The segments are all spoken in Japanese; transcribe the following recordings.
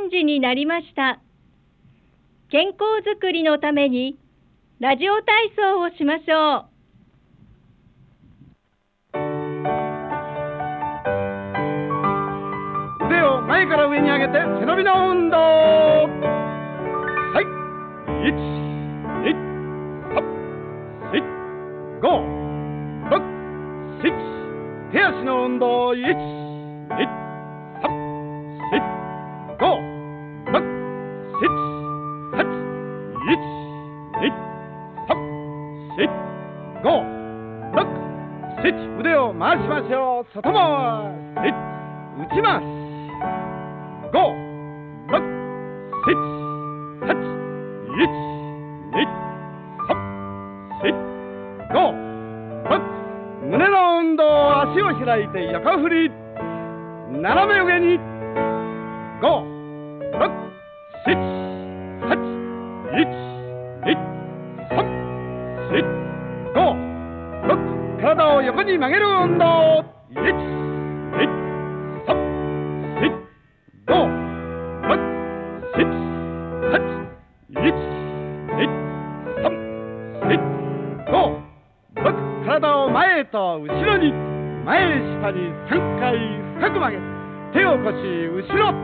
3時になりました。健康づくりのためにラジオ体操をしましょう。 腕を前から上に上げて背伸びの運動。はい、1、2、3、4、5、6、7。手足の運動。1、2、3、4、5、6、7、8。1、2、3、4、5、6、7。腕を回しましょう。外回し、内回し。5、6、7、8。1、2、3、4、5、6。胸の運動。足を開いて横振り。斜め上に。5、6、7、8。1、2、3、4、5、6。体を横に曲げる運動。1、2、3、4、5、6、7、8。1、2、3、4、5、6。体を前と後ろに。前下に3回深く曲げ、手を腰後ろ。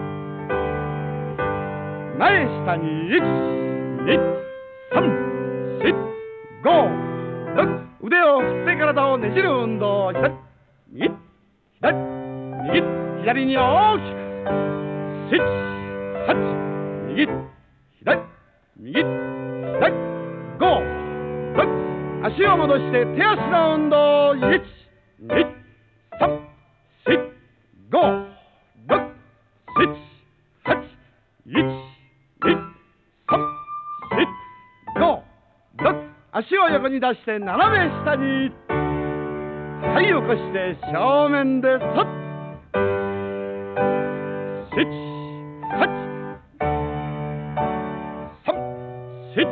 前下に。1、2、3、4、5、6。腕を振って体をねじる運動。左、右、左、右、左に大きく。7、8、右、左、右、左、5、6。足を戻して手足の運動。1、2、3、4、5、6、7、8。1、2、3、4、5、6。足を横に出して斜め下に。はい、起こして正面でそっ。7、8、3、4。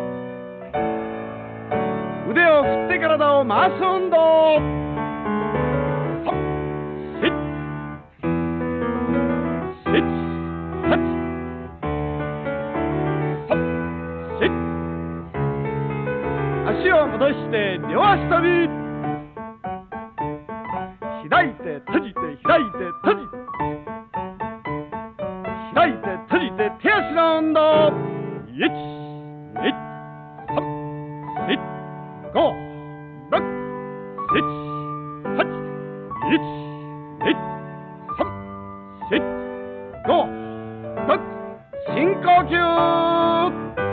腕を振って体を回す運動。3、4、7、8、3、4。足を戻して両足跳び。開いて閉じて開いて閉じて開いて閉じて手足の運動。1、2、3、4、5、6、7、8。1、2、3、4、5、6。深呼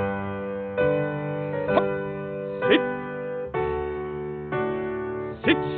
吸。3、4、7、